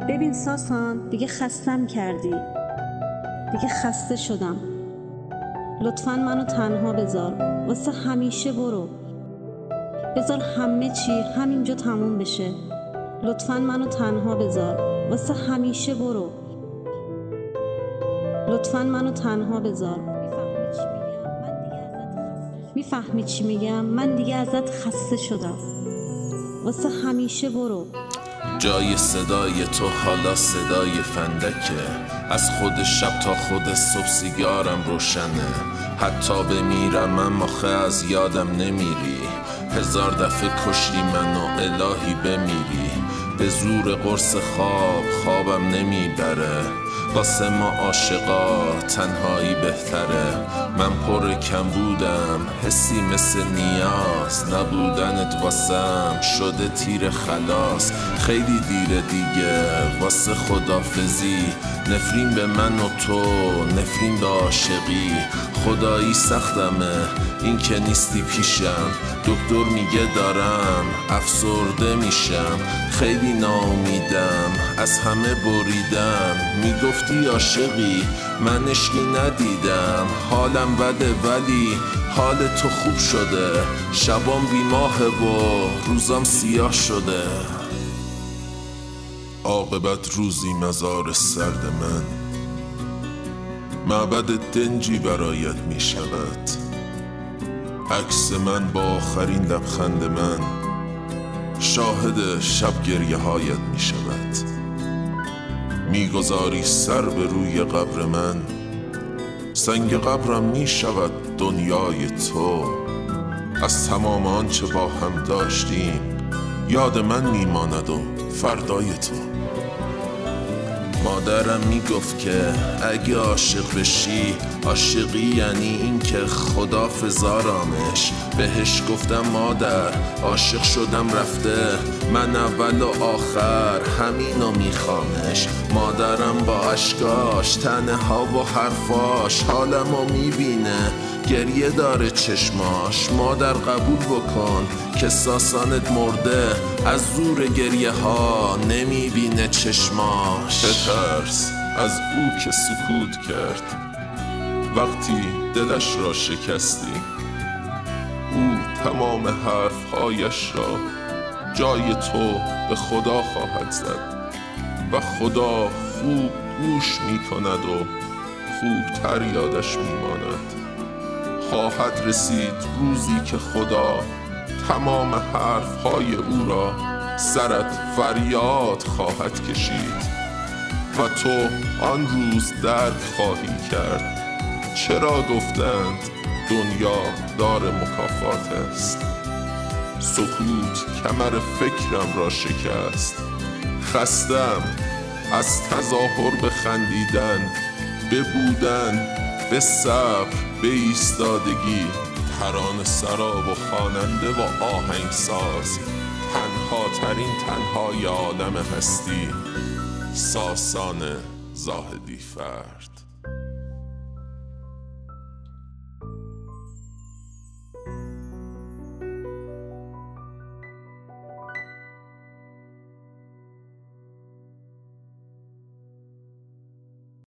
ببین ساسان، دیگه خستم کردی، دیگه خسته شدم. لطفاً منو تنها بذار، واسه همیشه برو. بذار همه چی همینجا تموم بشه. لطفاً منو تنها بذار، واسه همیشه برو. لطفاً منو تنها بذار. میفهمی چی میگم؟ من دیگه ازت خسته شدم. واسه همیشه برو. جای صدای تو حالا صدای فندکه، از خود شب تا خود صبح سیگارم روشنه. حتی بمیرم اما آخه از یادم نمیری. 1000 دفعه کشتی منو الهی بمیری. به زور قرص خوابم نمیبره. واسه ما عاشقا تنهایی بهتره. من پر کم بودم، حسی مثل نیاز. نبودنت واسم شده تیر خلاص. خیلی دیره دیگه واسه خدافزی. نفرین به من و تو، نفرین به عاشقی. خدایی سختمه این که نیستی پیشم. دکتر میگه دارم افسرده میشم. خیلی ناامیدم، از همه بریدم. میگفتی عاشقی، من عشقی ندیدم. حالم بده ولی حال تو خوب شده. شبام بیماهه و روزام سیاه شده. عاقبت روزی مزار سرد من، معبد دنجی برایت می شود. عکس من با آخرین لبخند من، شاهد شب گریه هایت می شود. می گذاری سر به روی قبر من، سنگ قبرم می شود دنیای تو. از تمام آنچه با هم داشتیم یاد من می ماند و فردای تو. مادرم میگفت که اگه عاشق بشی، عاشقی یعنی این که خدا فزارامش. بهش گفتم مادر عاشق شدم رفته، من اول و آخر همینو میخوامش. مادرم با اشکاش، تنها و حرفاش حالمو میبینه، گریه داره چشماش. مادر قبول بکن که ساسانت مرده، از زور گریه ها نمیبینه چشماش. بترس از او که سکوت کرد وقتی دلش را شکستی. او تمام حرفهایش را جای تو به خدا خواهد زد و خدا خوب گوش میکند و خوبتر یادش میماند. خواهد رسید روزی که خدا تمام حرفهای او را سرت فریاد خواهد کشید و تو آن روز درک خواهی کرد چرا گفتند دنیا دار مکافات است. سکوت کمر فکرم را شکست. خستم از تظاهر به خندیدن، به بودن، به صبر، به ایستادگی. ترانه سرا و خواننده و آهنگساز، تنها ترین تنهای عالم هستی. ساسان زاهدی فرد.